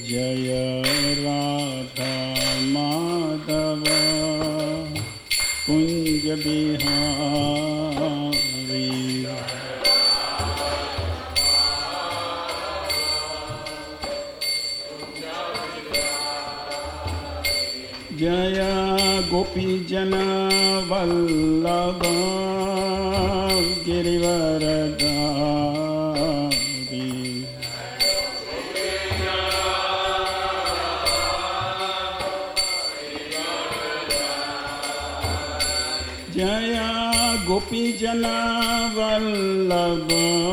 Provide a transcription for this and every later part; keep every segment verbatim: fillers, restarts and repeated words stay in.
जय राधा माधव कुंज बिहारी। जय गोपी जन वल्लभ गिरिवरधारी। जय गोपी जन वल्लभ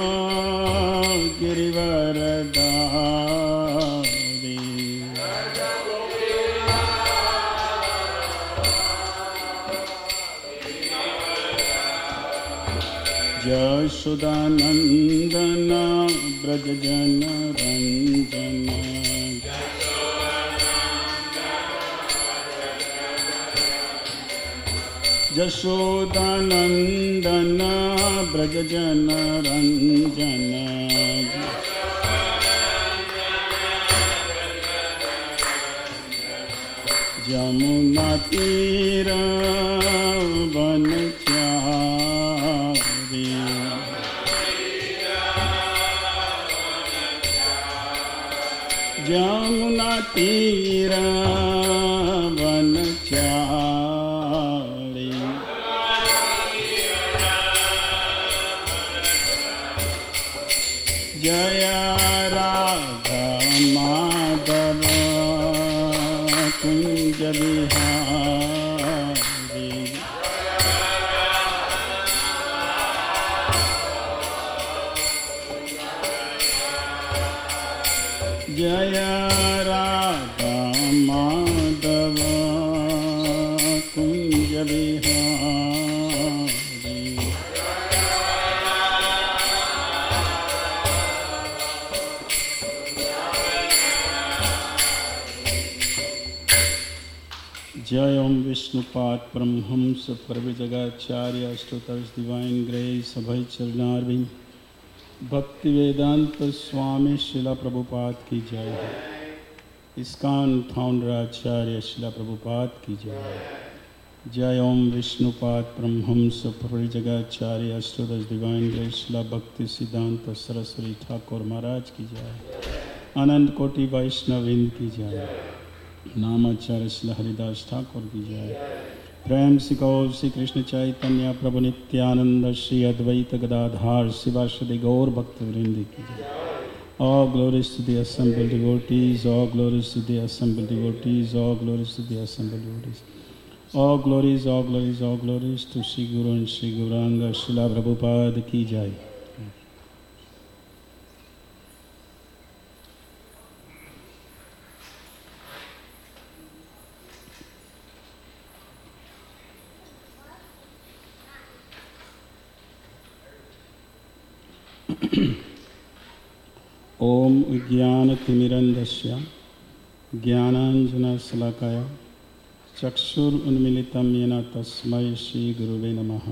गिरिवरधारी। यशोदानंदन ब्रज जन रंजन। यशोदानंदन ब्रज जन रंजन। यमुना तीर वनचारी। यमुना तीर वनचारी। जय राधा माधव कुंज बिहारी। जय राधा माधव कुंज बिहारी। जय ओम विष्णुपाद परमहंस परमजगाचार्य अष्टोत्तरस डिवाइन ग्रेस अभय चरणारविंद भक्ति वेदांत स्वामी शिला प्रभुपाद की जय है। इस्कॉन फाउंडर आचार्य शिला प्रभुपाद की जय है। जय ओम विष्णुपाद परमहंस परमजगाचार्य अष्टोत्तरस डिवाइन ग्रेस शिला भक्ति सिद्धांत सरस्वती ठाकुर महाराज की जय। अनंत कोटि वैष्णविंद की जय। नामाचार्य श्री हरिदास ठाकुर की जय। प्रेम सिको श्री कृष्ण चैतन्य प्रभु नित्यानंद श्री अद्वैत गदाधार शिवासदि गौर भक्त वृंद की जय। All glories to the assembled devotees, all glories to the assembled devotees, all glories to the assembled devotees. All glories, all glories, all glories to Sri Guru and Sri Gauranga Srila Prabhupada की जय। ओम ज्ञानतिमिरन्धस्य ज्ञानाञ्जनशलाकया चक्षुरुन्मीलितं येन तस्मै श्रीगुरुवे नमः।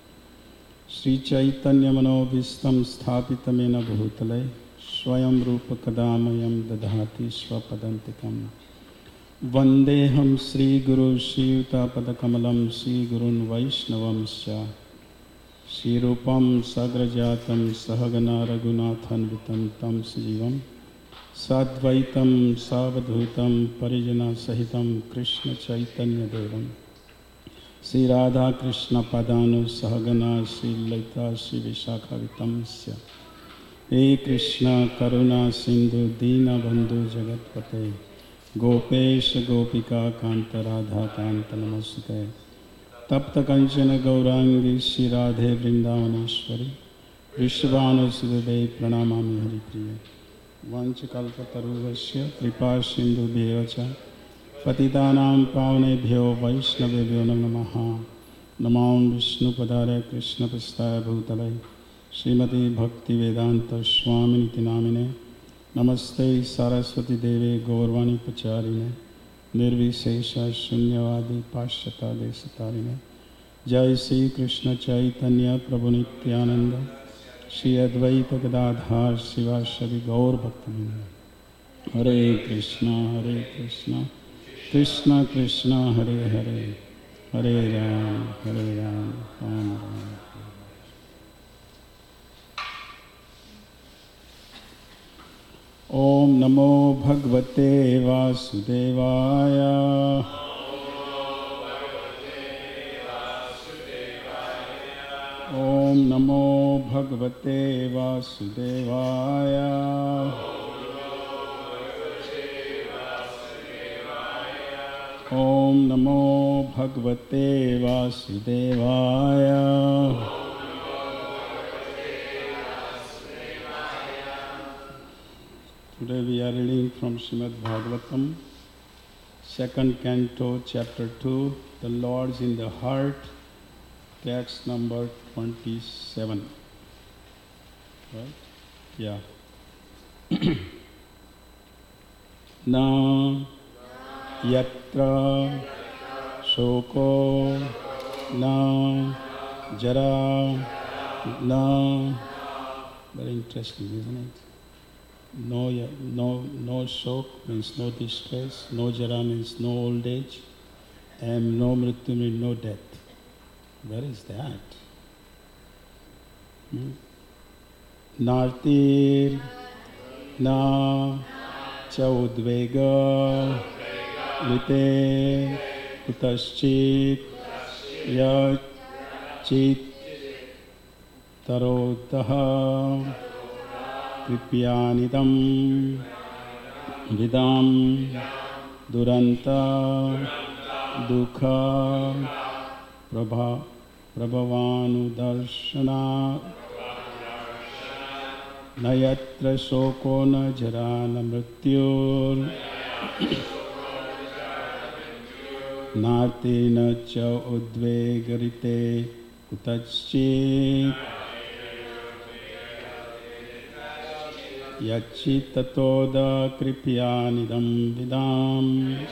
श्रीचैतन्यमनोभीष्टं स्थापितं येन भूतले स्वयं रूपकदामयं दधाति स्वपदान्तिकं। वन्देऽहं श्रीगुरु श्रीयुतापदकमलं श्रीगुरुन् वैष्णवंश्च। श्रीरूपं साग्रजातं सहगना रघुनाथान्वितं तं सजीवं साद्वैतं सावधूतं परिजनसहितं कृष्णचैतन्यदेवं श्रीराधाकृष्णपदानुसहगना श्रीललिता श्रीविशाखावितंस्य। हे कृष्ण करुणा सिंधु दीनबन्धु जगत्पते गोपेश गोपिका कांत राधा कांत नमस्ते। तप्त कंचन गौरांगी श्री राधे वृंदावनेश्वरी विश्वानुसुदेवे प्रणमामि हरिप्रिय। वंशकल्पतरुभ्यश्च कृपा सिन्धुभ्येव च पतितानां पावनेभ्यो वैष्णवेभ्यो नमो नमः। नमो विष्णुपदाय कृष्णपृष्ठाय भूतले श्रीमती भक्तिवेदांत स्वामिनिति नामिने। नमस्ते सरस्वती देवे गौरवाणी प्रचारिणे निर्विशेष शून्यवादी पाश्चात्य देशतारिणे। जय श्री कृष्ण चैतन्य प्रभु नित्यानंद श्री अद्वैत गदाधार शिवासदि गौर भक्तवृंद। Hare Krishna, Hare Krishna, Krishna Krishna, Hare Hare, Hare Ram, Hare Ram, Ram Ram. Om Namo Bhagavate Vasudevaya. Om Namo Bhagavate Vasudevaya. Om Namo Bhagavate Vasudevaya. Today we are reading from Srimad Bhagavatam, second canto, chapter two, The Lords in the Heart, text number twenty-seven. Right? Yeah. Na yatra shoko na jara na. Very interesting, isn't it? No, no, no shok means no distress, no jara means no old age, and no mrityu means no death. Where is that? Hmm? Nartir na chaudvega vite kutaschit yat chit tarotaha kripyanidam vidam duranta dukha prabha prabhavanu darshana nayatra shoko na jara na mrityur nati na cha udvegarite kutaschit yachitatoda kripyanidam vidam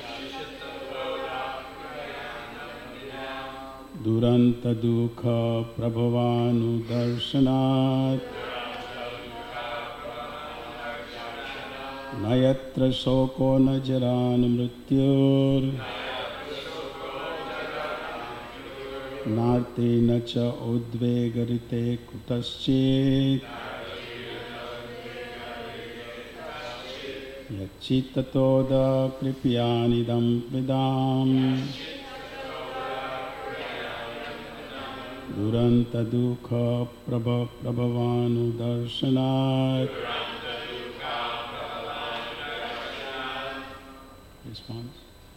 duranta dukha prabhavanu darshanat nayatra shoko na jara na mrityur nati na cha udvegarite kutaschit yachitatoda kripyanidam vidam duranta dukha prabha prabhavanu darshanat. Response.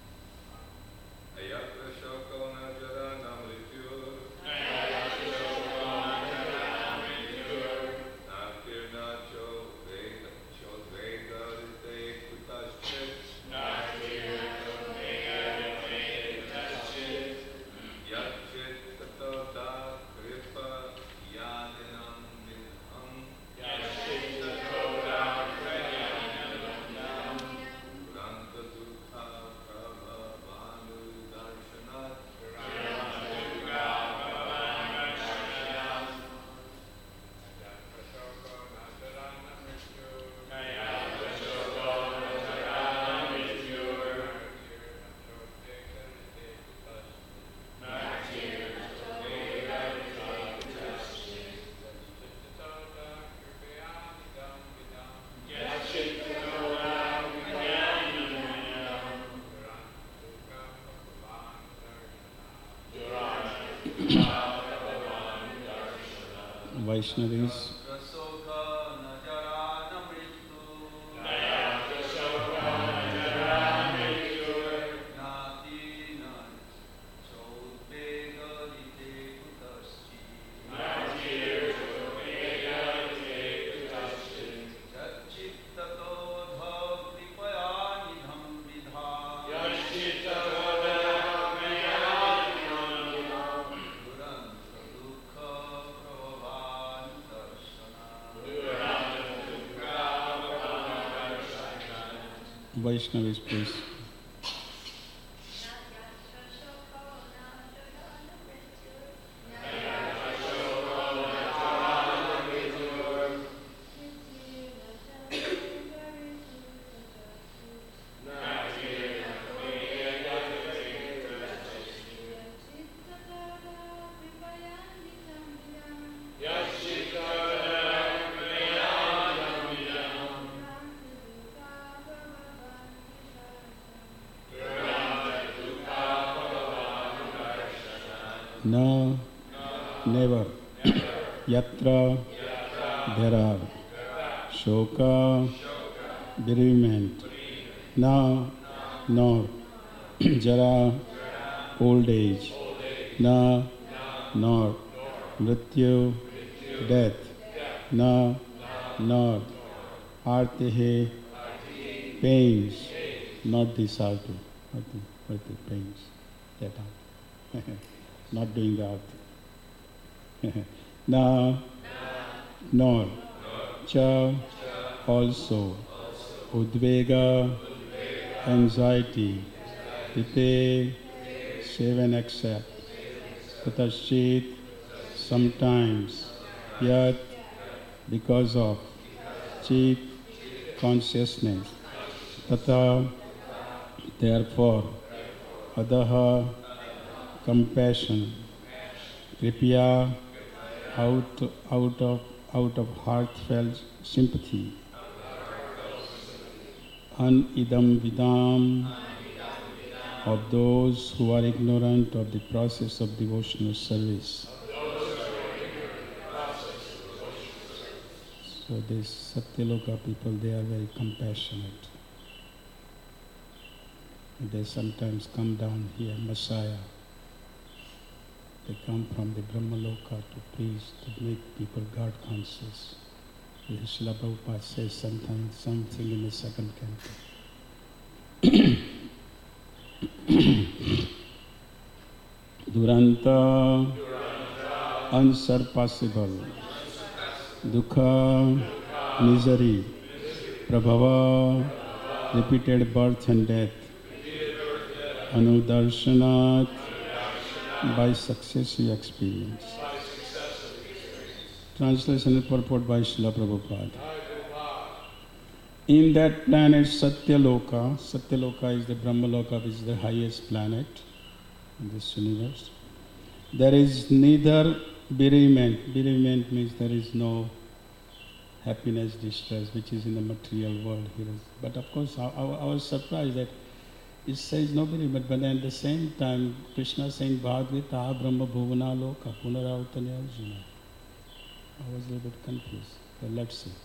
Vaishnavis. Vaishnavis, please. Na, never. Yatra, there are. Shoka, bereavement. Na, nor. Jara, old age. Na, nor. Mrityu, death. Na, nor. Artehe, pains. Not this arti. Not the, not the pains. That arti. Not doing the arti. Na, nor. Cha, also. Udvega, anxiety. Tite, save and accept. Tatashchit, sometimes. Yat, because of. Chit, consciousness. Tata, therefore. Adaha, compassion. Kripya, out, out of out of heartfelt sympathy. An idam vidam, of those who are ignorant of the process of devotional service. So these Satyaloka people, they are very compassionate. They sometimes come down here, Messiah. They come from the Brahmaloka to preach, to make people God conscious. Srila Prabhupada says sometimes something in the second canto. Duranta, unsurpassable. Dukha, misery. Prabhava, repeated birth and death. Anudarshanat, by successive experience. Translation and purport by Srila Prabhupada. In that planet Satyaloka, Satyaloka is the Brahmaloka, which is the highest planet in this universe. There is neither bereavement. Bereavement means there is no happiness, distress, which is in the material world here. But of course, I, I, I was surprised that it says no bereavement, but at the same time, Krishna saying Bhagavata Brahma Bhuvana Loka Punaravatanya Arjuna. I was a little bit confused, but let's see.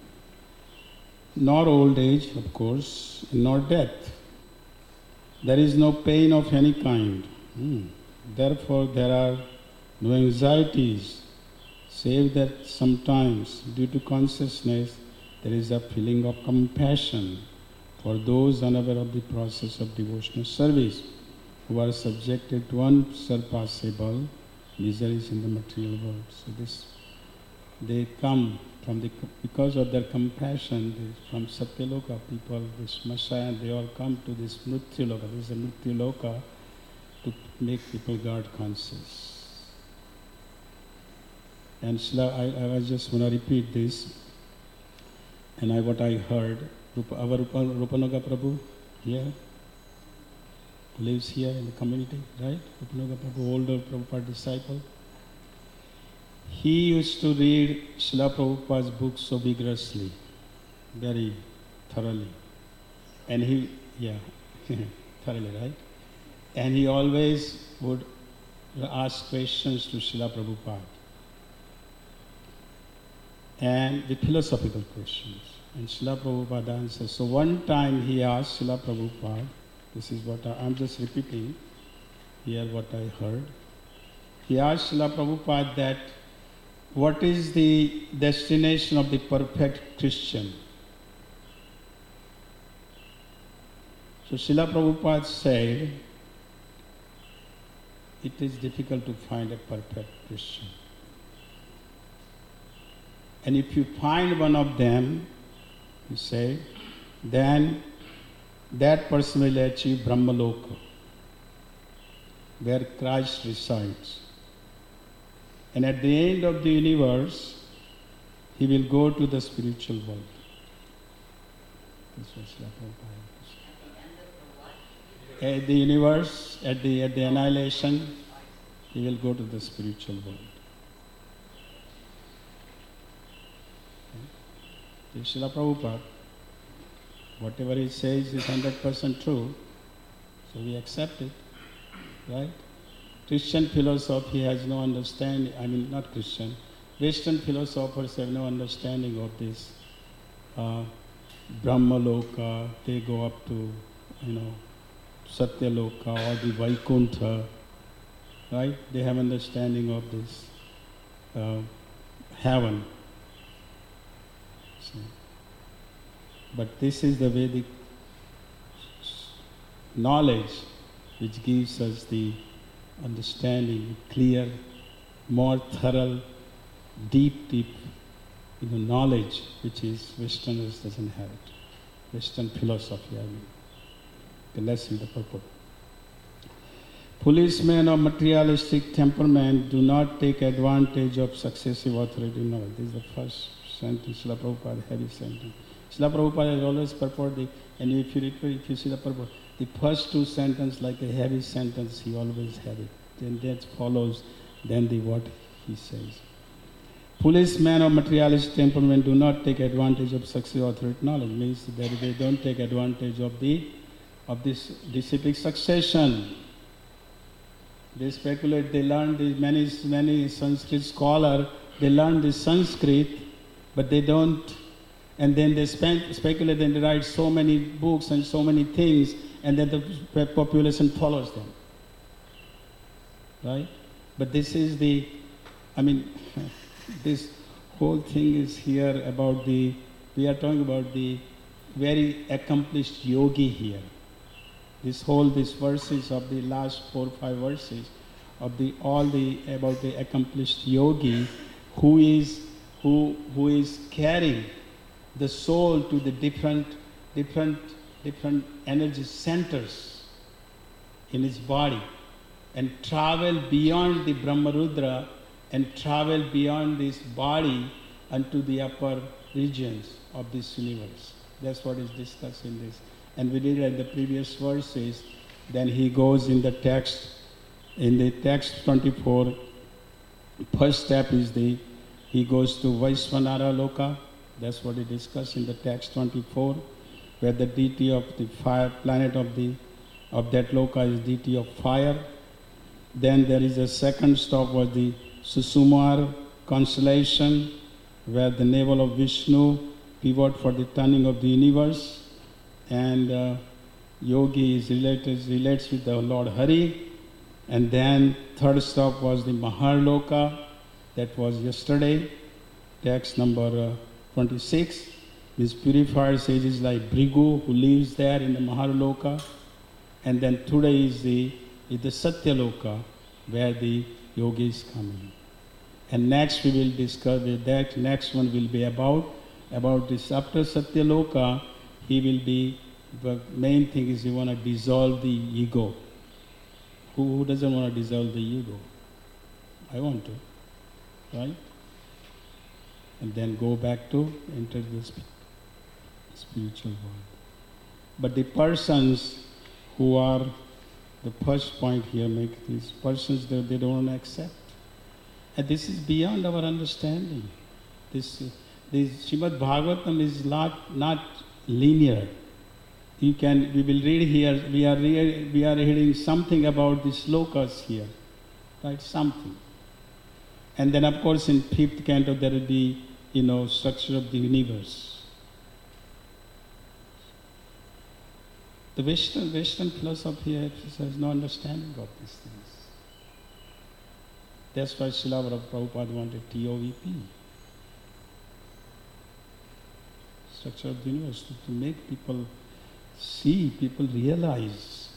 Nor old age, of course, nor death. There is no pain of any kind. Hmm. Therefore, there are no anxieties, save that sometimes, due to consciousness, there is a feeling of compassion for those unaware of the process of devotional service, who are subjected to unsurpassable miseries in the material world. So this, they come from the, because of their compassion, they, from Satyaloka people, this Messiah, they all come to this Mrityuloka. This is a Mrityuloka to make people God conscious. And Shila, I, I just want to repeat this, and I, what I heard, our Rupa, Rupanuga Prabhu here, who lives here in the community, right? Rupanuga Prabhu, older Prabhupada disciple. He used to read Srila Prabhupada's books so vigorously, very thoroughly. And he, yeah, thoroughly, right? And he always would ask questions to Srila Prabhupada. And with philosophical questions. And Srila Prabhupada answers. So one time he asked Srila Prabhupada, this is what I, I'm just repeating here what I heard. He asked Srila Prabhupada that, what is the destination of the perfect Christian? So Srila Prabhupada said, it is difficult to find a perfect Christian. And if you find one of them, you say, then that person will achieve Brahmaloka, where Christ resides. And at the end of the universe, he will go to the spiritual world. This was Srila Prabhupada. At the universe, at the, at the annihilation, he will go to the spiritual world. Okay. Srila Prabhupada, whatever he says is one hundred percent true, so we accept it, right? Christian philosophy has no understanding, I mean not Christian, Western philosophers have no understanding of this. Uh, Brahmaloka, they go up to, you know, Satyaloka or the Vaikuntha, right? They have understanding of this uh, heaven. So, but this is the Vedic knowledge which gives us the understanding, clear, more thorough, deep, deep, you know, knowledge which is Westerners doesn't have it. Western philosophy, I mean. Okay, let's see the purport. Policemen of materialistic temperament do not take advantage of successive authority knowledge. This is the first sentence, Srila Prabhupada, heavy sentence. Srila Prabhupada has always purported, and if you read, if you see the purport, the first two sentences like a heavy sentence, he always had it. Then that follows, then the what he says. Policemen of materialistic temperament do not take advantage of successive authority knowledge. Means that they don't take advantage of the of this disciplic succession. They speculate, they learn the many many Sanskrit scholars, they learn the Sanskrit, but they don't, and then they spend, speculate and they write so many books and so many things, and then the population follows them. Right? But this is the, I mean, this whole thing is here about the, we are talking about the very accomplished yogi here. This whole, these verses of the last four, five verses of the, all the, about the accomplished yogi who is, who, who is carrying the soul to the different, different, different energy centers in his body and travel beyond the Brahmarudra and travel beyond this body unto the upper regions of this universe. That's what is discussed in this. And we did at the previous verses. Then he goes in the text, in the text twenty-four, first step is the, he goes to Vaisvanara Loka. That's what he discussed in the text twenty-four, where the deity of the fire, planet of the, of that Loka is deity of fire. Then there is a second stop was the Susumar constellation, where the navel of Vishnu pivot for the turning of the universe, and uh, yogi is related, relates with the Lord Hari. And then third stop was the Maharloka, that was yesterday, text number uh, twenty-six. These purified sages like Bhrigu, who lives there in the Maharloka. And then today is the, is the Satyaloka, where the yogi is coming. And next we will discuss that. Next one will be about about this. After Satyaloka, he will be, the main thing is you want to dissolve the ego. Who, who doesn't want to dissolve the ego? I want to, right? And then go back to enter the spiritual world. But the persons who are, the first point here, make these persons that they don't want to accept. And this is beyond our understanding. This, this Srimad Bhagavatam is not, not linear. You can, we will read here, we are, re, we are reading something about the slokas here, right, something. And then of course in fifth canto there will be, you know, structure of the universe. The Western, Western philosophy has no understanding of these things. That's why Srila Prabhupada wanted T O V P. Structure of the universe, to, to make people see, people realize.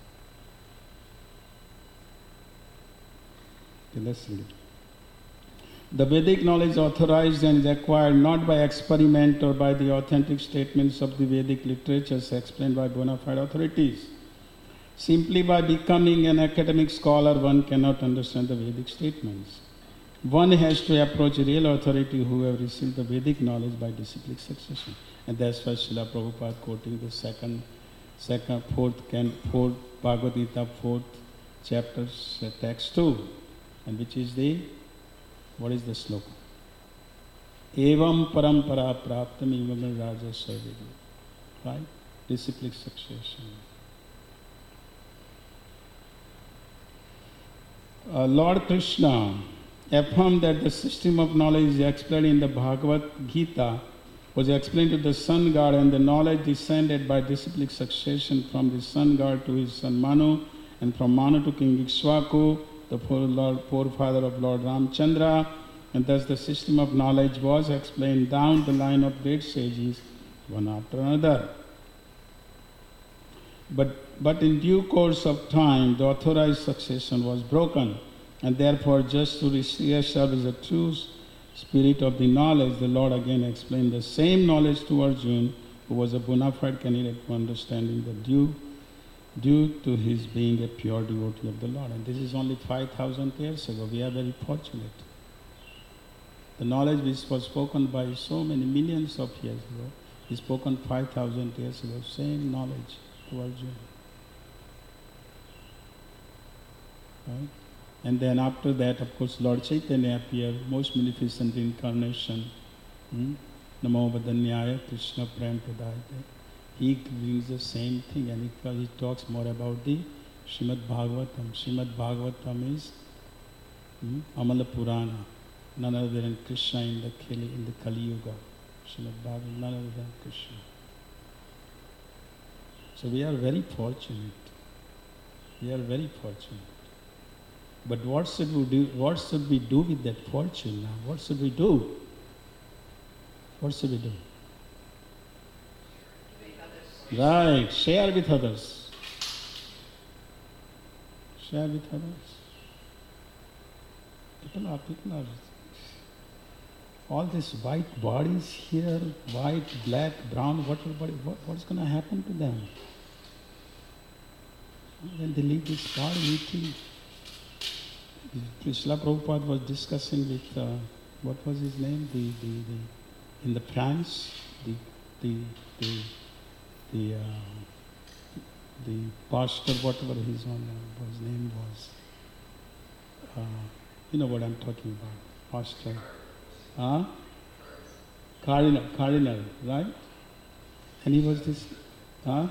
Okay, let's read it. The Vedic knowledge authorized and is acquired not by experiment or by the authentic statements of the Vedic literatures explained by bona fide authorities. Simply by becoming an academic scholar, one cannot understand the Vedic statements. One has to approach real authority who have received the Vedic knowledge by disciplic succession. And that's why Srila Prabhupada quoting the second, second, fourth, can, fourth Bhagavad Gita, fourth chapter, text two, and which is the, what is the sloka? Evam parampara praptam evam raja sarvedi. Right? Disciplic succession. uh, Lord Krishna affirmed that the system of knowledge explained in the Bhagavad Gita was explained to the sun god, and the knowledge descended by disciplic succession from the sun god to his son Manu, and from Manu to King Ikshvaku, the forefather of Lord Ramchandra, and thus the system of knowledge was explained down the line of great sages, one after another. But, but in due course of time, the authorized succession was broken, and therefore, just to reestablish the true spirit of the knowledge, the Lord again explained the same knowledge to Arjuna, who was a bona fide candidate for understanding the due, due to his being a pure devotee of the Lord. And this is only five thousand years ago. We are very fortunate. The knowledge which was spoken by so many millions of years ago is spoken five thousand years ago. Same knowledge to Arjuna. Right? And then after that, of course, Lord Chaitanya appeared, most magnificent incarnation. Hmm? Namo Vadanyaya Krishna Prem Pradayate. He brings the same thing, and he, he talks more about the Srimad Bhagavatam. Srimad Bhagavatam is hmm, Amala Purana, none other than Krishna in the Kali, in the Kali Yuga. Srimad Bhagavatam, none other than Krishna. So we are very fortunate. We are very fortunate. But what should we do? What should we do with that fortune now? What should we do? What should we do? Right, share with others. Share with others. People are, people are. All these white bodies here, white, black, brown, whatever body, what, what's going to happen to them? When they leave this body, you think. Srila Prabhupada was discussing with, uh, what was his name, the, the, the in the France, the, the, the, the, uh, the pastor, whatever his, own, uh, his name was. Uh, you know what I'm talking about, pastor. Huh? Cardinal, Cardinal, right? And he was this, huh?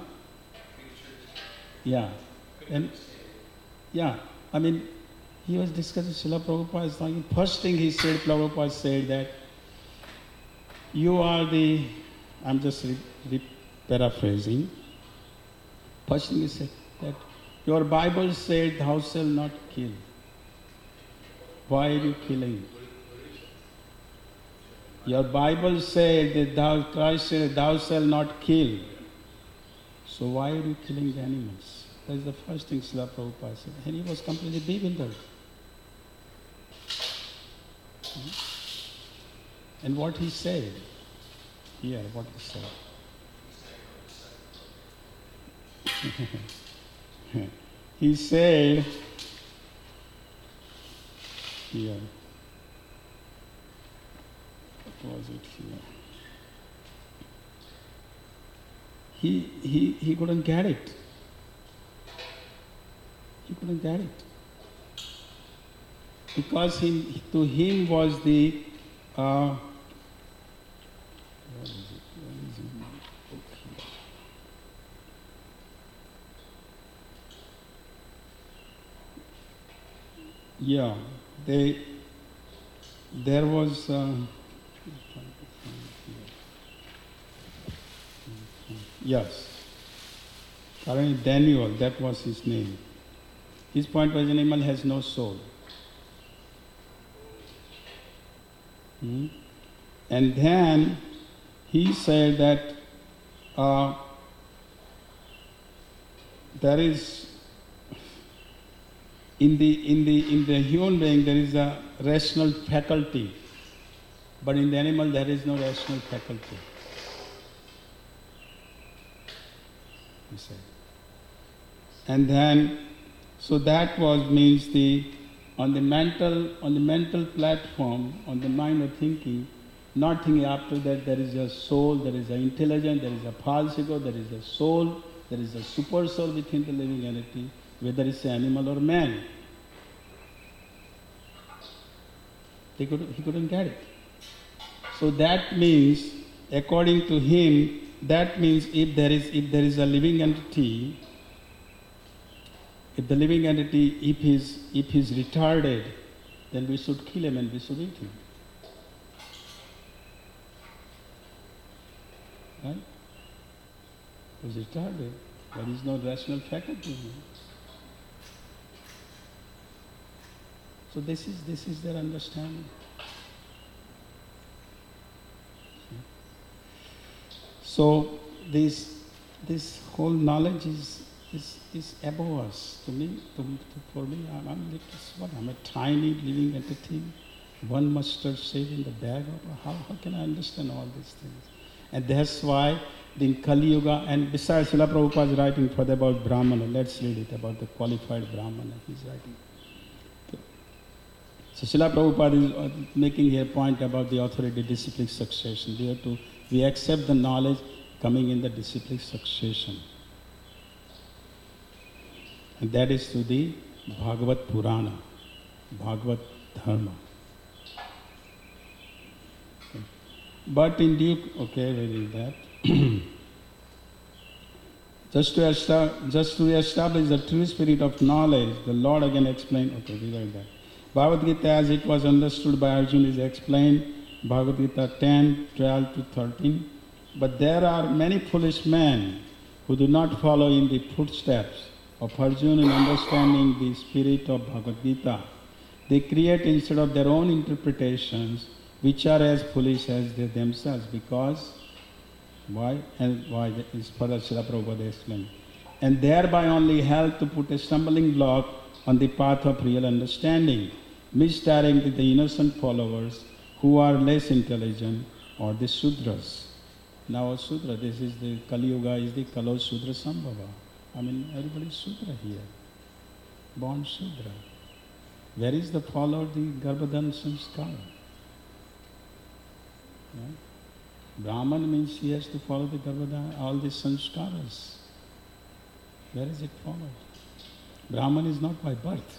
Yeah. And, yeah, I mean, he was discussing Srila Prabhupada's thing. First thing he said, Prabhupada said that you are the, I'm just re, re, paraphrasing. First thing he said that your Bible said thou shalt not kill. Why are you killing? Your Bible said that thou, Christ said thou shalt not kill. So why are you killing the animals? That's the first thing Srila Prabhupada said. And he was completely bewildered. And what he said, here, what he said. He said, here, what was it here? He, he, he couldn't get it. He couldn't get it. Because him, to him was the, uh, where is it? Where is it? Okay. Yeah, they, there was, uh, yes, Currently Daniel, that was his name. His point was, an animal has no soul. Hmm? And then he said that uh, there is in the in the in the human being there is a rational faculty, but in the animal there is no rational faculty. He said. And then so that was means the on the mental on the mental platform, on the mind of thinking, not thinking after that there is a soul, there is an intelligence, there is a false ego, there is a soul, there is a super soul within the living entity, whether it's an animal or man. He, could, he couldn't get it. So that means, according to him, that means if there is if there is a living entity, If the living entity, if he's, if he's retarded, then we should kill him and we should eat him. Right? He's retarded, but he's no rational faculty. So this is this is their understanding. So this this whole knowledge is is, is above us. To me, to, to, for me, I'm, I'm little, what? I'm a tiny living entity. One mustard seed in the bag. Of, how how can I understand all these things? And that's why in Kali Yuga, and besides, Srila Prabhupada is writing further about Brahmana. Let's read it about the qualified Brahmana. He's writing. So Srila Prabhupada is making here a point about the authority disciplic succession. We have to we accept the knowledge coming in the disciplic succession. And that is through the Bhagavad Purana, Bhagavad Dharma. Okay. But in due, okay, we read that. just, to establish, just to establish the true spirit of knowledge, the Lord again explained, okay, we read that. Bhagavad Gita as it was understood by Arjuna is explained, Bhagavad Gita ten, twelve to thirteen. But there are many foolish men who do not follow in the footsteps of Arjuna in understanding the spirit of Bhagavad Gita. They create instead of their own interpretations, which are as foolish as they themselves. Because, why? And why is further Srila Prabhupada explained. And thereby only help to put a stumbling block on the path of real understanding, misdirecting the innocent followers who are less intelligent, or the Sudras. Now a Sudra, this is the Kali Yuga, is the Kalo Sudra Sambhava. I mean, everybody is Sudra here, born Sudra. Where is the follower of the Garbhadan Sanskara? Right? Brahman means he has to follow the Garbhadan, all the Sanskaras. Where is it followed? Brahman is not by birth.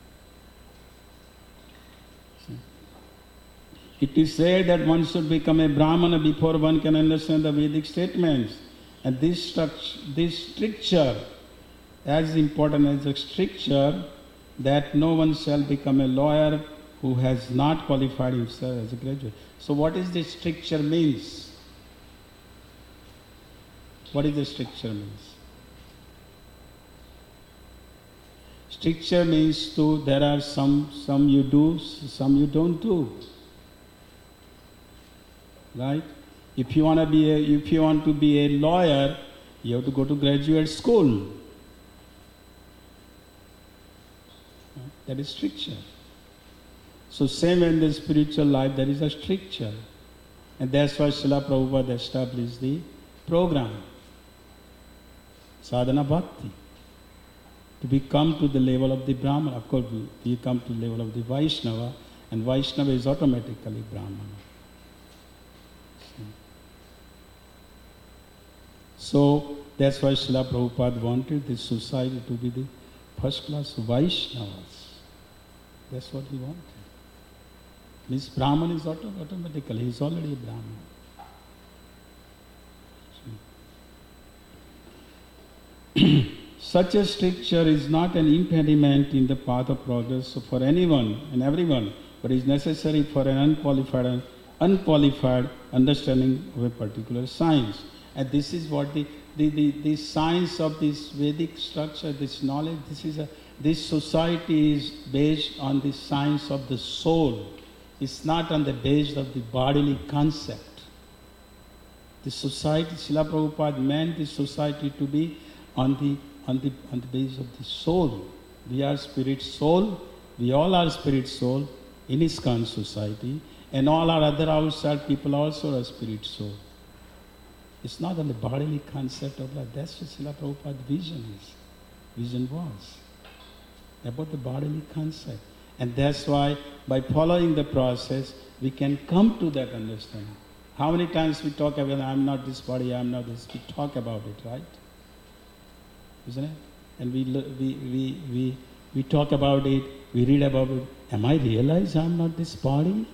See? It is said that one should become a Brahmana before one can understand the Vedic statements. And this, struct- this stricture, as important as the stricture, that no one shall become a lawyer who has not qualified himself as a graduate. So what is this stricture means? What is the stricture means? Stricture means to, there are some, some you do, some you don't do. Right? If you want to be a, if you want to be a lawyer, you have to go to graduate school. That is stricture. So same in the spiritual life, there is a stricture. And that's why Srila Prabhupada established the program. Sadhana Bhakti. To become to the level of the Brahmana. Of course, we, we come to the level of the Vaishnava, and Vaishnava is automatically Brahmana. So that's why Srila Prabhupada wanted this society to be the first class Vaishnavas. That's what he wanted. Means Brahman is auto- automatically, he is already a Brahman. Such a stricture is not an impediment in the path of progress for anyone and everyone, but is necessary for an unqualified, unqualified understanding of a particular science. And this is what the, the, the, the science of this Vedic structure, this knowledge, this is a, this society is based on the science of the soul. It's not on the base of the bodily concept. The society, Srila Prabhupada meant the society to be on the on the on the base of the soul. We are spirit soul, we all are spirit soul in ISKCON society, and all our other outside people also are spirit soul. It's not on the bodily concept of life. That's what Srila Prabhupada's vision is. Vision was about the bodily concept. And that's why by following the process, we can come to that understanding. How many times we talk about, I'm not this body, I'm not this, we talk about it, right? Isn't it? And we, we, we, we, we talk about it, we read about it. Am I realize I'm not this body?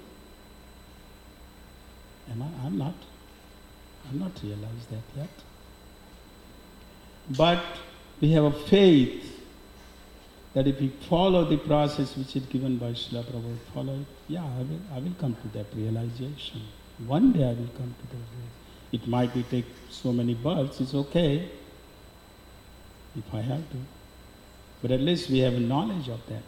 Am I? I'm not. I'm not realized that yet. But we have a faith that if we follow the process which is given by Srila Prabhupada, follow it, yeah, I will, I will come to that realization. One day I will come to that realization. It might be take so many births, it's okay, if I have to. But at least we have a knowledge of that.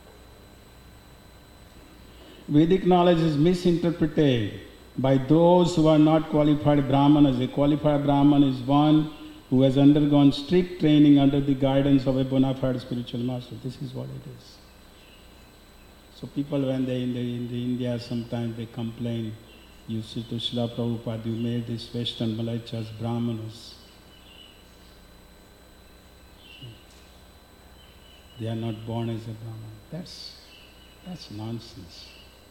Vedic knowledge is misinterpreted by those who are not qualified Brahmanas. A qualified Brahman is one who has undergone strict training under the guidance of a bona fide spiritual master. This is what it is. So people when they in the, in the India sometimes they complain, you see to Srila Prabhupada, you made these Western Malaichas Brahmanas. They are not born as a Brahman. That's, that's nonsense.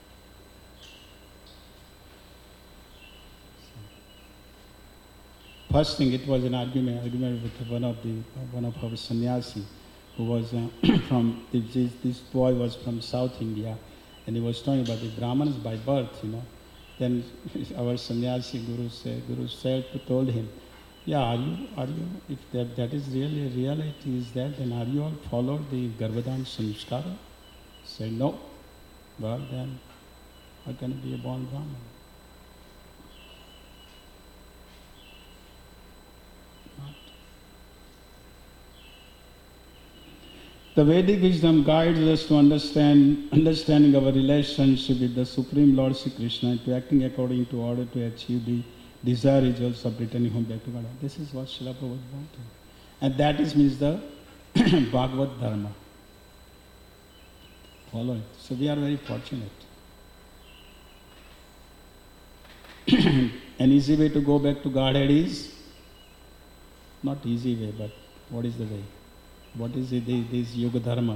First thing, it was an argument, argument with one of the one of our sannyasi, who was uh, from this, this boy was from South India, and he was talking about the Brahmanas by birth, you know. Then our sannyasi guru said, Guru said told him, yeah, are you are you if that that is really a reality is that, then are you all followed the Garbhadan Samskara? Said no. Well then, how can it be a born Brahman? The Vedic wisdom guides us to understand understanding our relationship with the Supreme Lord Sri Krishna and to acting according to order to achieve the desired results of returning home back to God. This is what Srila Prabhupada wanted. And that is means the Bhagavad Dharma. Follow it. So we are very fortunate. An easy way to go back to Godhead is not easy way, but what is the way? What is it, this Yoga Dharma?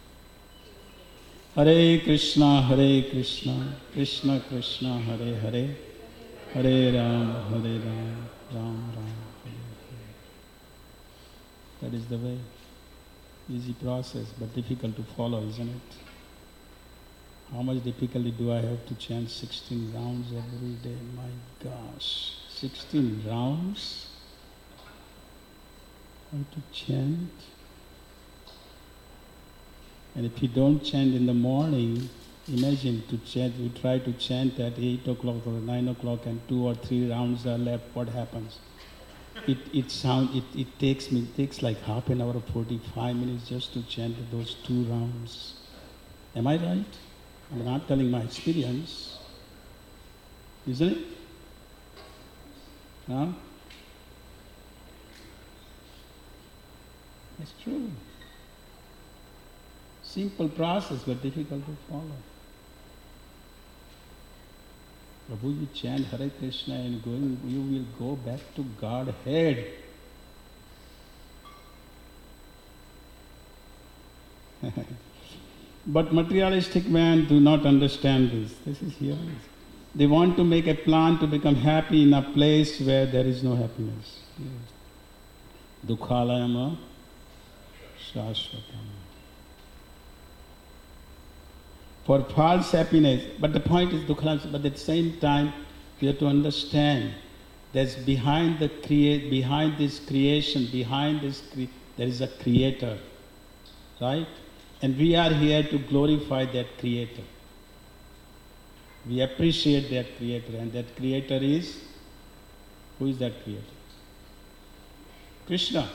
Hare Krishna, Hare Krishna, Krishna Krishna, Hare Hare, Hare Ram, Hare Ram, Ram Ram, Hare Hare. That is the way. Easy process, but difficult to follow, isn't it? How much difficulty do I have to chant sixteen rounds every day? My gosh, sixteen rounds? How to chant? And if you don't chant in the morning, imagine to chant, you try to chant at eight o'clock or nine o'clock and two or three rounds are left, what happens? It it sound it, it takes me it takes like half an hour or forty-five minutes just to chant those two rounds. Am I right? I'm not telling my experience. Isn't it? Huh? It's true. Simple process, but difficult to follow. Prabhu, you chant Hare Krishna and going, you will go back to Godhead. But materialistic men do not understand this. This is here. They want to make a plan to become happy in a place where there is no happiness. Dukhalayama Shashvatam. For false happiness, but the point is Dukhalayama, but at the same time we have to understand there's behind the create, behind this creation, behind this cre- there is a creator, right? And we are here to glorify that creator. We appreciate that creator, and that creator is, who is that creator? Krishna,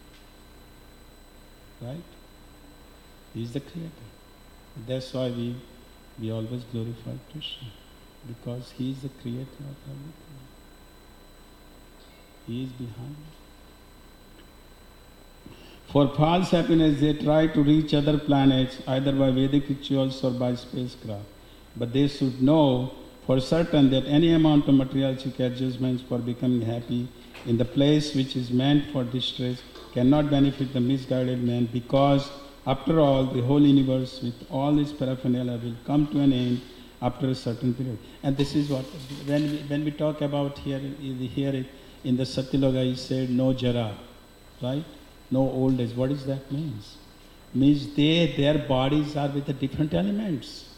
right? He is the creator. That's why we, we always glorify Krishna, because he is the creator of everything. He is behind. For false happiness, they try to reach other planets, either by Vedic rituals or by spacecraft. But they should know for certain that any amount of materialistic adjustments for becoming happy in the place which is meant for distress cannot benefit the misguided man, because after all, the whole universe with all its paraphernalia will come to an end after a certain period. And this is what, when we, when we talk about here, here in the Satyaloka, he said no jara, right? No old age. What does that mean? Means they, their bodies are with the different elements.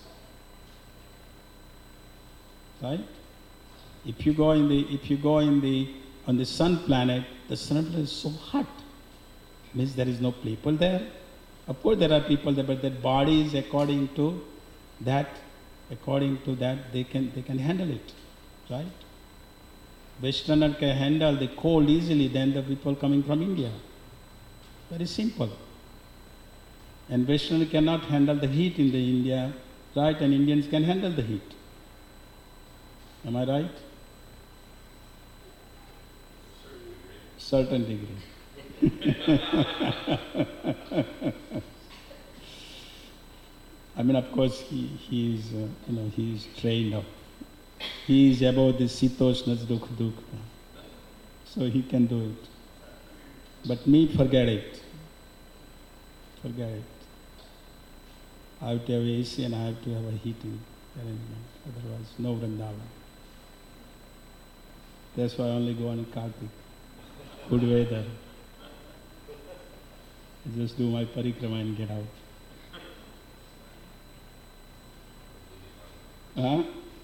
Right? If you go in the, if you go in the, on the sun planet, the sun planet is so hot. Means there is no people there. Of course there are people that, but that body is according to that, according to that they can, they can handle it, right? Westerner can handle the cold easily than the people coming from India. Very simple. And Westerner cannot handle the heat in the India, right? And Indians can handle the heat. Am I right? Certain degree. I mean, of course, he, he is, uh, you know, he is trained up. He is above the sitoshna dukh dukh. So he can do it. But me, forget it. Forget it. I have to have A C and I have to have a heating arrangement. Otherwise, no Vrindavan. That's why I only go on Kartik. Good weather. I just do my parikrama and get out. Huh?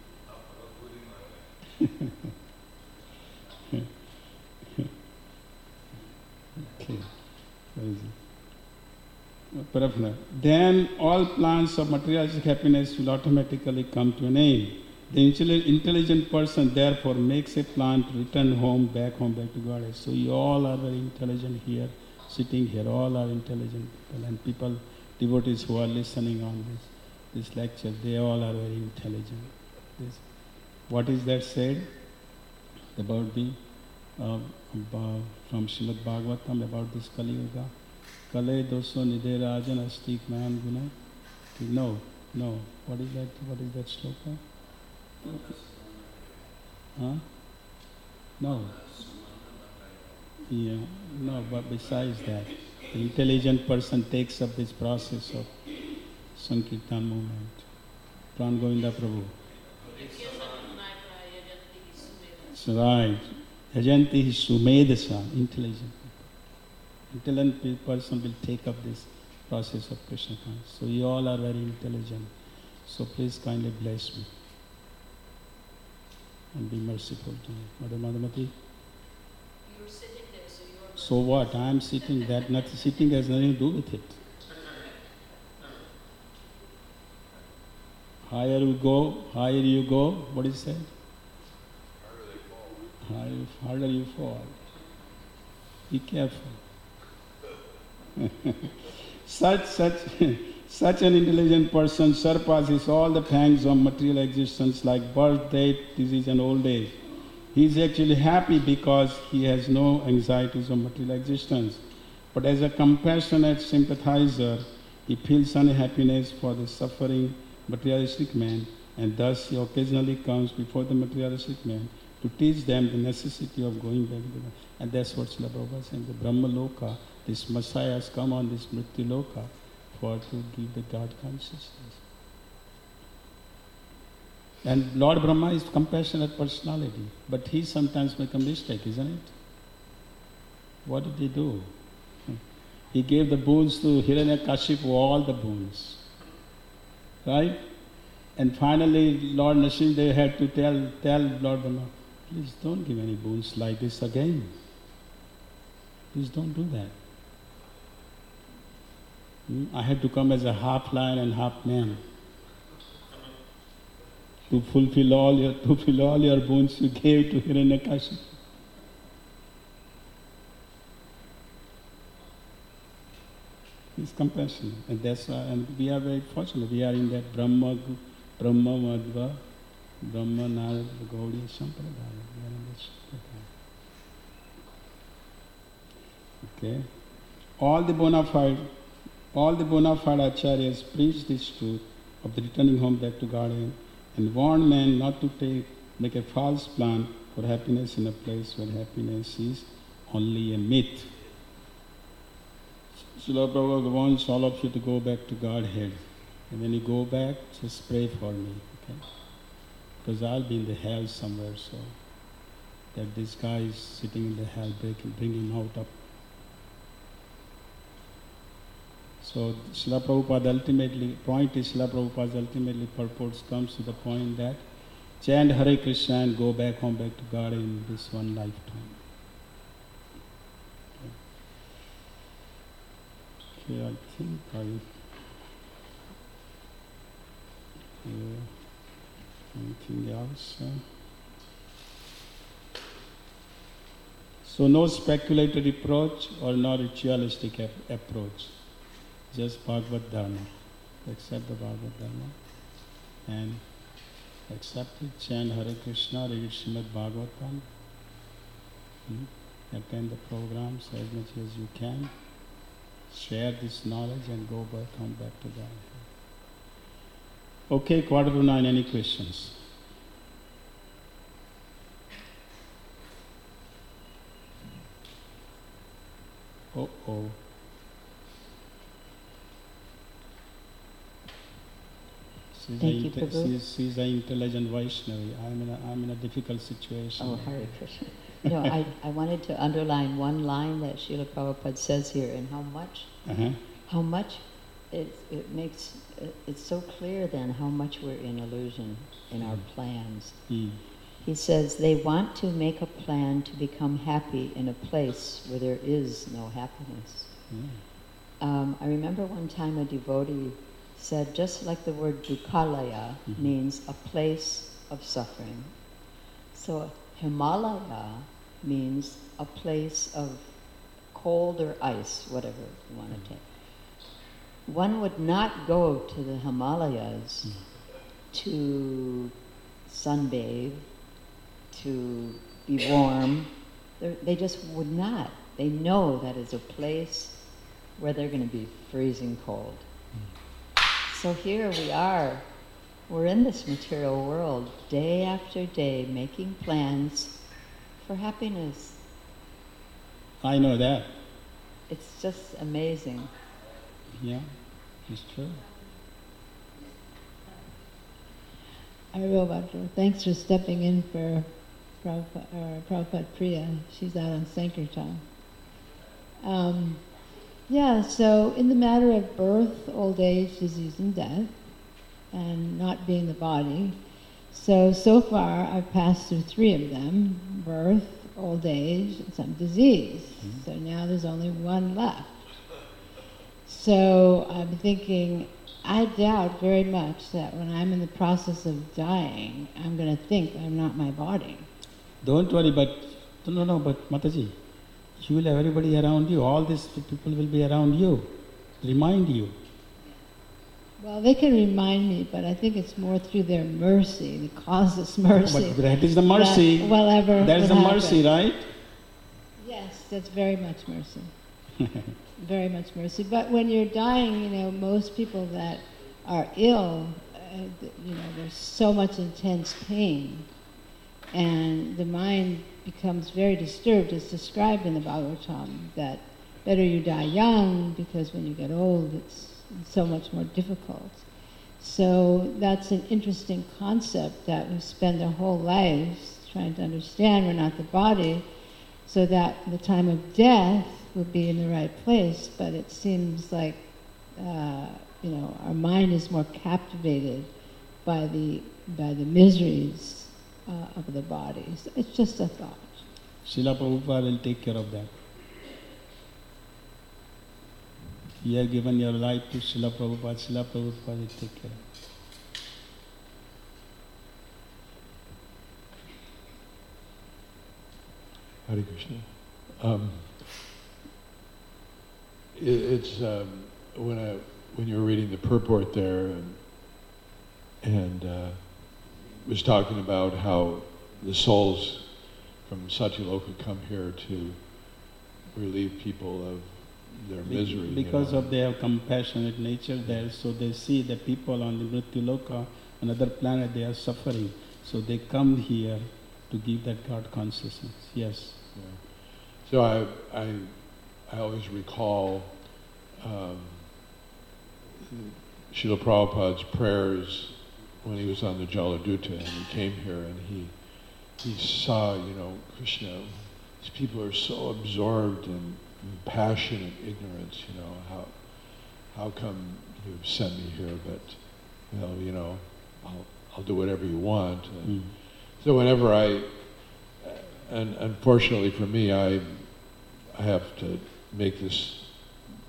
Okay. Where is it? Prafna. Then all plans of materialistic happiness will automatically come to an end. The intelligent person therefore makes a plan to return home, back home, back to Godhead. So you all are very intelligent here, sitting here, all are intelligent people. And people, devotees who are listening on this, this lecture, they all are very intelligent. This, what is that said about the, uh, about, from Srimad Bhagavatam about this Kali Yuga? Kale doso nide rajan astik man guna? No, no. What is that, what is that sloka? Huh? No. Yeah, no, but besides that, the intelligent person takes up this process of Sankirtan movement. Pran Govinda Prabhu. So right. Yajanti is Sumedasa, intelligent people. Intelligent person will take up this process of Krishna consciousness. So you all are very intelligent. So please kindly bless me. And be merciful to me. Mother Madhumati? You're sitting there, so you're... So what? I am sitting, that nothing, sitting has nothing to do with it. Higher you go, higher you go, what is said? Harder you fall. Harder you fall. Be careful. such, such, such an intelligent person surpasses all the pangs of material existence like birth, death, disease and old age. He is actually happy because he has no anxieties of material existence. But as a compassionate sympathizer, he feels unhappiness for the suffering materialistic man, and thus he occasionally comes before the materialistic man to teach them the necessity of going back to the... And that's what Srila Prabhupada said, the Brahma Loka, this Messiah has come on this Mrityu Loka for to give the God consciousness. And Lord Brahma is compassionate personality, but he sometimes makes a mistake, isn't it? What did he do? He gave the boons to Hiranyakashipu, all the boons. Right? And finally Lord Nrsimhadev had to tell, tell Lord Brahma, please don't give any boons like this again. Please don't do that. Hmm? I had to come as a half lion and half man to fulfill all your, to fulfill all your boons you gave to Hiranyakashipu. He's compassionate, and that's why, and we are very fortunate. We are in that Brahma, Brahma Madhva, Brahma Narada Gaudiya Sampradaya. We are in that Sampradaya. Okay. All the bona fide, all the bona fide acharyas preach this truth of the returning home back to Godhead and warn men not to take, make a false plan for happiness in a place where happiness is only a myth. Srila Prabhupada wants all of you to go back to Godhead. And when you go back, just pray for me, okay? Because I'll be in the hell somewhere, so that this guy is sitting in the hell, breaking, bring him out up. So Srila Prabhupada ultimately, point is Srila Prabhupada's ultimately purports comes to the point that chant Hare Krishna and go back home, back to God in this one lifetime. Okay, I think I... Uh, anything else? Uh, so no speculative approach or no ritualistic ap- approach. Just Bhagavad Dharma. Accept the Bhagavad Dharma and accept it, chant Hare Krishna, read Srimad Bhagavatam, hmm? attend the programs as much as you can, share this knowledge and go back, come back to that. Okay, quarter to nine, any questions? Oh, oh. She's Thank a you, inte- Prabhu. she's, she's an intelligent Vaishnavi. I'm in a, I'm in a difficult situation. Oh, Hare Krishna. No, I, I wanted to underline one line that Srila Prabhupada says here, and how much, Uh-huh. how much it, it makes, it, it's so clear then how much we're in illusion in our plans. Mm. He says they want to make a plan to become happy in a place where there is no happiness. Mm. Um, I remember one time a devotee said, just like the word Dukhalaya Mhm. means a place of suffering, so Himalaya means a place of cold or ice, whatever you want to take. One would not go to the Himalayas to sunbathe, to be warm. They're, they just would not. They know that is a place where they're going to be freezing cold. So here we are. We're in this material world, day after day, making plans for happiness. I know that. It's just amazing. Yeah, it's true. Arulbhadra, thanks for stepping in for Prabhupada, uh, Prabhupada Priya. She's out on Sankirtan. Um, yeah, so in the matter of birth, old age, disease, and death, and not being the body, so, so far I've passed through three of them, birth, old age, and some disease. Mm-hmm. So now there's only one left. So I'm thinking, I doubt very much that when I'm in the process of dying, I'm going to think I'm not my body. Don't worry, but no, no, but Mataji, you will have everybody around you. All these people will be around you, remind you. Well, they can remind me, but I think it's more through their mercy, the causeless mercy. But that is the mercy. That whatever That is would the mercy, happen. right? Yes, that's very much mercy. Very much mercy. But when you're dying, you know, most people that are ill, uh, you know, there's so much intense pain, and the mind becomes very disturbed. It's described in the Bhagavatam that better you die young, because when you get old, it's so much more difficult. So that's an interesting concept that we spend our whole lives trying to understand. We're not the body, so that the time of death will be in the right place, but it seems like uh, you know, our mind is more captivated by the by the miseries uh, of the body. So it's just a thought. Srila Prabhupada will take care of that. You have given your life to Srila Prabhupada, Srila Prabhupada will take care of it. Hare Krishna. Um, it, it's um, when I when you were reading the purport there, and, and uh, was talking about how the souls from Satyaloka come here to relieve people of their misery. Because you know. of their compassionate nature there, so they see the people on the Mrityu-loka, another planet, they are suffering. So they come here to give that God consciousness. Yes. Yeah. So I, I, I always recall um, Srila Prabhupada's prayers when he was on the Jaladuta, and he came here and he he saw, you know, Krishna. These people are so absorbed in passion and ignorance. You know, how how come you've sent me here? But well, you know, I'll I'll do whatever you want. And Mm. so whenever I And unfortunately for me, I, I have to make this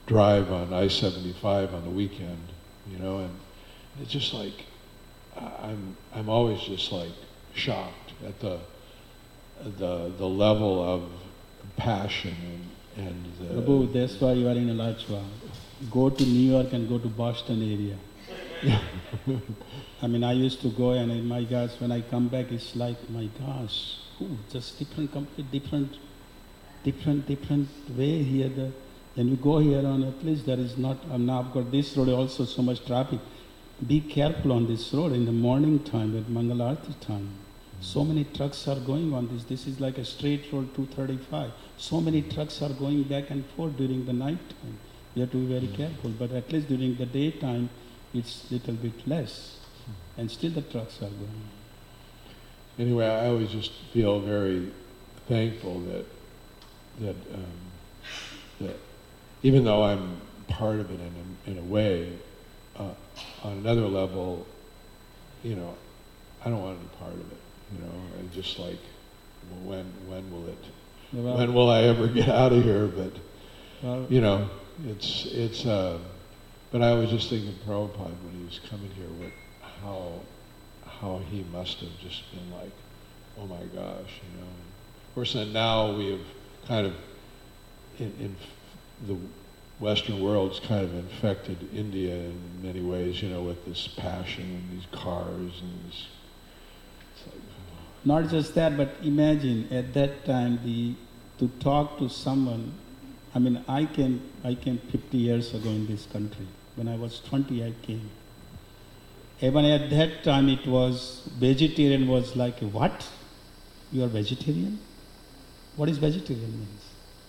drive on I seventy-five on the weekend, you know, and it's just like, I- I'm, I'm always just like shocked at the, the, the level of passion and, and the... Prabhu, that's why you are in Alachua. Go to New York and go to Boston area. I mean, I used to go and in my gosh, when I come back, it's like, my gosh, ooh, just different, complete different, different, different way here. The, when you go here on a place, there is not, um, now I've got this road also so much traffic. Be careful on this road in the morning time, at Mangalarti time. So many trucks are going on this. This is like a straight road, two thirty-five. So many trucks are going back and forth during the night time. You have to be very careful, but at least during the daytime, it's little bit less. And still the trucks are going. Anyway, I always just feel very thankful that, that, um, that even though I'm part of it in a, in a way, uh, on another level, you know, I don't want to be part of it, you know, and just like, well, when, when will it, Well, when will I ever get out of here? But, well, you know, it's, it's, uh, but I was just thinking Prabhupada when he was coming here, what, how, how he must have just been like, oh my gosh, you know. Of course, then now we have kind of, in, in the Western world's kind of infected India in many ways, you know, with this passion and these cars and this. It's like, oh. not just that, but imagine at that time the to talk to someone. I mean, I came I came fifty years ago in this country. When I was twenty, I came. Even at that time, it was vegetarian was like, what? You are vegetarian? What is vegetarian means?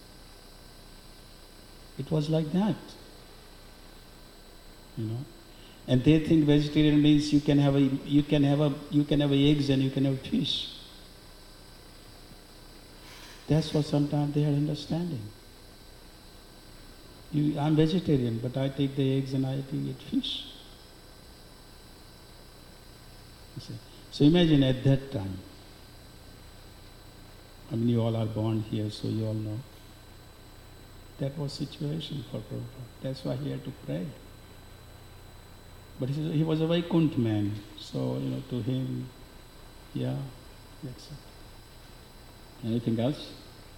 It was like that, you know. And they think vegetarian means you can have a you can have a you can have a eggs and you can have fish. That's what sometimes they are understanding. You, I'm vegetarian, but I take the eggs and I eat fish. You see. So imagine at that time. I mean, you all are born here, so you all know. That was situation for Prabhupada. That's why he had to pray. But he was a Vaikunt man, so, you know, to him, yeah, that's it. Anything else?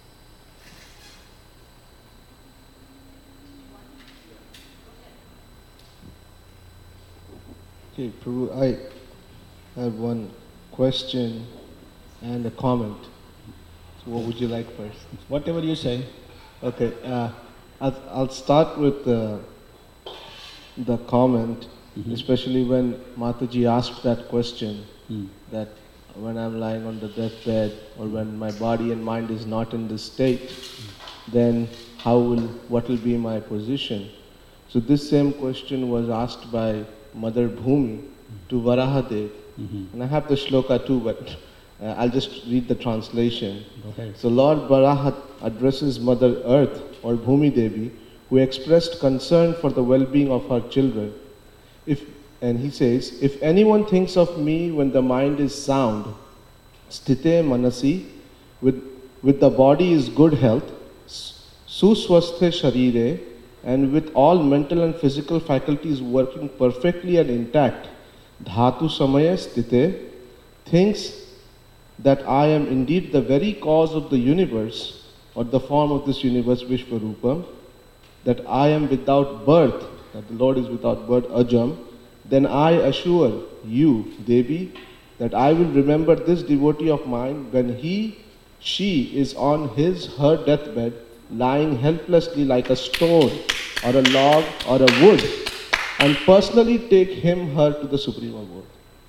Okay, Prabhu, I have one question and a comment. So what would you like first? Whatever you say. Okay, uh, I'll, I'll start with the, the comment, Mhm. especially when Mataji asked that question, Mm. that when I'm lying on the deathbed or when my body and mind is not in this state, then how will, what will be my position? So this same question was asked by Mother Bhumi to Varahadev. Mhm. And I have the shloka too, but uh, I'll just read the translation. Go ahead. So Lord Varaha addresses Mother Earth or Bhumi Devi, who expressed concern for the well-being of her children. If, and he says, if anyone thinks of me when the mind is sound, sthite manasi, with, with the body is good health, suswasthe sharire, and with all mental and physical faculties working perfectly and intact, dhatu samaya sthite, thinks that I am indeed the very cause of the universe, or the form of this universe, Vishvarupam, that I am without birth, that the Lord is without birth, Ajam, then I assure you, Devi, that I will remember this devotee of mine when he, she is on his, her deathbed, lying helplessly like a stone, or a log, or a wood, and personally take him, her to the Supreme Abode.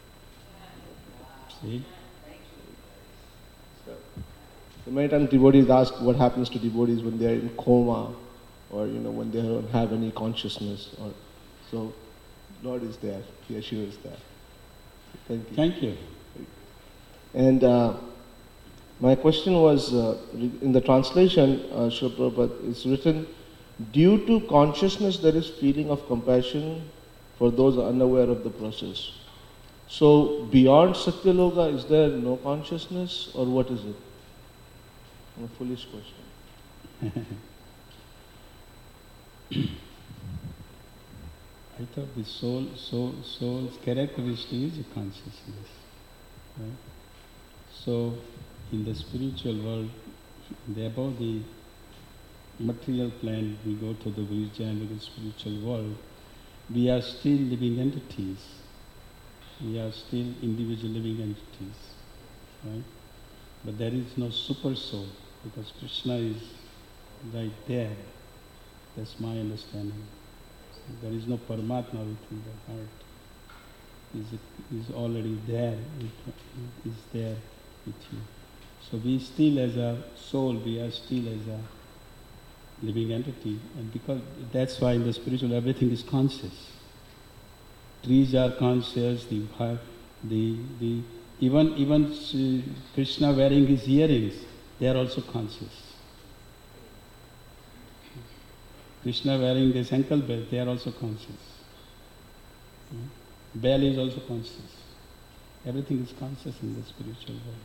See? So many times devotees ask what happens to devotees when they are in coma, or you know when they don't have any consciousness. Or so, Lord is there. He assures that. Thank you. Thank you. And uh, my question was uh, in the translation, uh, Srila Prabhupada, it's written, due to consciousness there is feeling of compassion for those unaware of the process. So beyond Satyaloka, is there no consciousness, or what is it? A foolish question. I thought the soul, soul, soul's characteristic is a consciousness, right? So, in the spiritual world, the above the material plane, we go to the Vijnanic spiritual world, we are still living entities. We are still individual living entities, right? But there is no super soul, because Krishna is right there. That's my understanding. There is no Paramatma within the heart. Is is already there, is there with you. So we still as a soul, we are still as a living entity, and because that's why in the spiritual everything is conscious. Trees are conscious, the the the even even Sri Krishna wearing his earrings, they are also conscious. Krishna wearing this ankle belt, they are also conscious. Bell is also conscious. Everything is conscious in the spiritual world.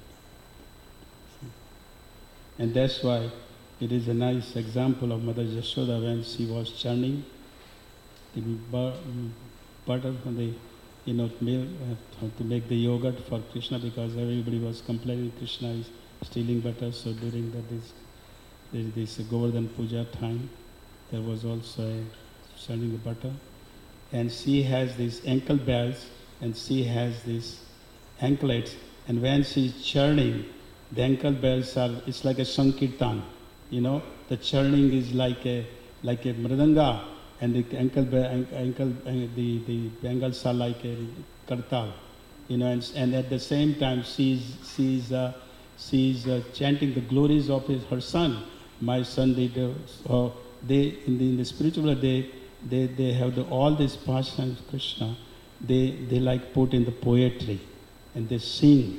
And that's why it is a nice example of Mother Yashoda when she was churning the butter from the, you know, milk, uh, to make the yogurt for Krishna, because everybody was complaining Krishna is stealing butter. So during the, this, this Govardhan Puja time, there was also a churning the butter. And she has these ankle bells and she has these anklets. And when she's churning, the ankle bells are, it's like a Sankirtan. You know, the churning is like a like a mridanga, and the ankle ankle the the bangles are like a kartal. You know, and, and at the same time she's she's uh, she's uh, chanting the glories of his her son. My son did. Uh, so they in the, in the spiritual world, they they they have the, all these pastimes of Krishna. They they like put in the poetry, and they sing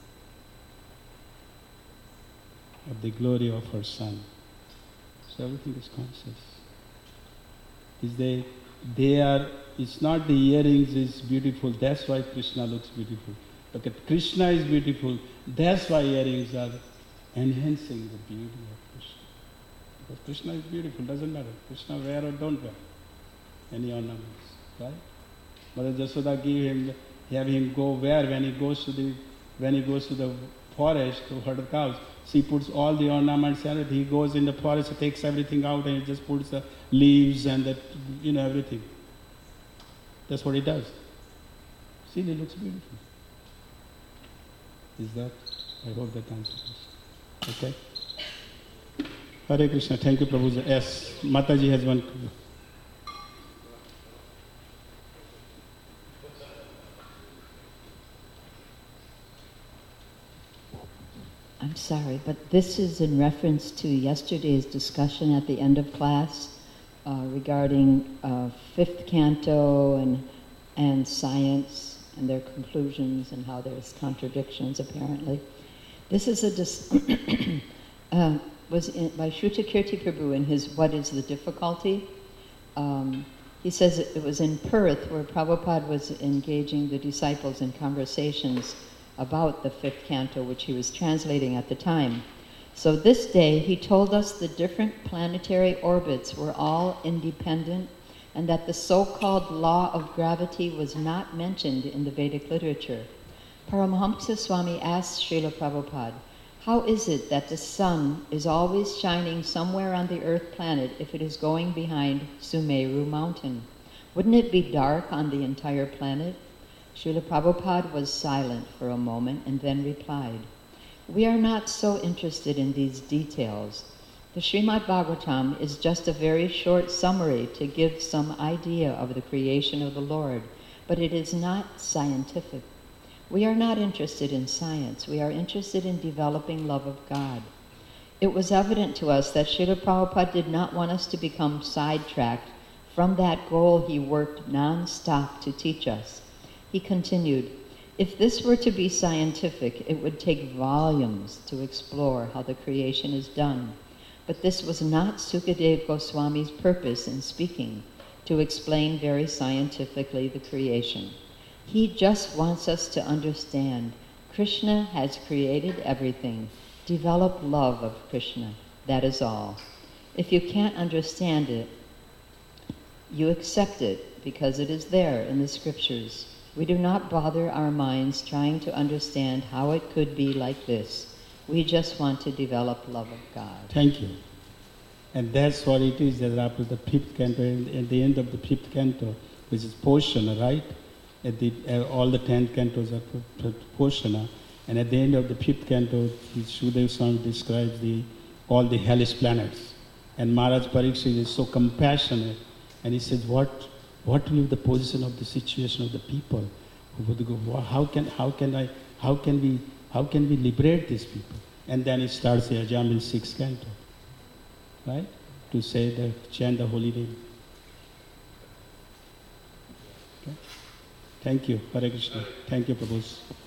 of the glory of her son. So everything is conscious. Is they, they are, it's not the earrings is beautiful, that's why Krishna looks beautiful. Look at Krishna is beautiful, that's why earrings are enhancing the beauty of Krishna. Because Krishna is beautiful, doesn't matter. Krishna wear or don't wear any ornaments, right? Mother Jasoda give him, have him go where when he goes to the, when he goes to the forest to herd cows, she puts all the ornaments and he goes in the forest, takes everything out and he just puts the leaves and the, you know, everything. That's what he does. See, it looks beautiful. Is that? I hope that answers this. Okay? Hare Krishna. Thank you, Prabhuji. Yes, Mataji has one. I'm sorry, but this is in reference to yesterday's discussion at the end of class uh, regarding uh, fifth canto and and science and their conclusions and how there's contradictions apparently. This is a dis- uh, was in, by Shrutakirti Prabhu in his What is the Difficulty? Um, he says it, it was in Perth where Prabhupada was engaging the disciples in conversations about the fifth canto, which he was translating at the time. So this day he told us the different planetary orbits were all independent and that the so-called law of gravity was not mentioned in the Vedic literature. Paramahamsa Swami asked Srila Prabhupada, how is it that the sun is always shining somewhere on the earth planet if it is going behind Sumeru mountain? Wouldn't it be dark on the entire planet? Srila Prabhupada was silent for a moment and then replied, we are not so interested in these details. The Srimad Bhagavatam is just a very short summary to give some idea of the creation of the Lord, but it is not scientific. We are not interested in science. We are interested in developing love of God. It was evident to us that Srila Prabhupada did not want us to become sidetracked from that goal he worked non-stop to teach us. He continued, if this were to be scientific, it would take volumes to explore how the creation is done. But this was not Sukadeva Goswami's purpose in speaking, to explain very scientifically the creation. He just wants us to understand Krishna has created everything. Develop love of Krishna. That is all. If you can't understand it, You accept it because it is there in the scriptures. We do not bother our minds trying to understand how it could be like this. We just want to develop love of God. Thank you. And that's what it is that after the fifth canto, at the end of the fifth canto, which is Poshana, right? At the, uh, all the ten cantos are p- p- Poshana. And at the end of the fifth canto, Shudev Swami describes the, all the hellish planets. And Maharaj Parikshit is so compassionate. And he says, what, what will be the position of the situation of the people who would go, "Wha- how can, how can I, how can we, how can we liberate these people? And then it starts the Ajamil sixth canto, right? To say the, chant the holy name. Okay. Thank you, Hare Krishna. Thank you, Prabhu.